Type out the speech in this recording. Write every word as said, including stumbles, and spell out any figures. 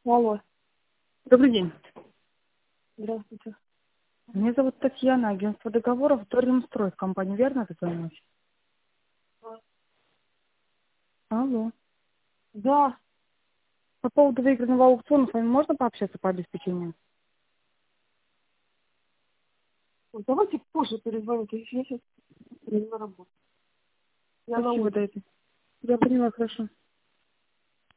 Алло, Добрый день. здравствуйте. Меня зовут Татьяна, агентство договоров Торремстрой в компании, верно, Татьяна? Алло. Да, По поводу выигранного аукциона с вами можно пообщаться по обеспечению? вот давайте позже перезвоните, я сейчас не на работу. Я на Спасибо, улице. Дэйзи. Я поняла, хорошо.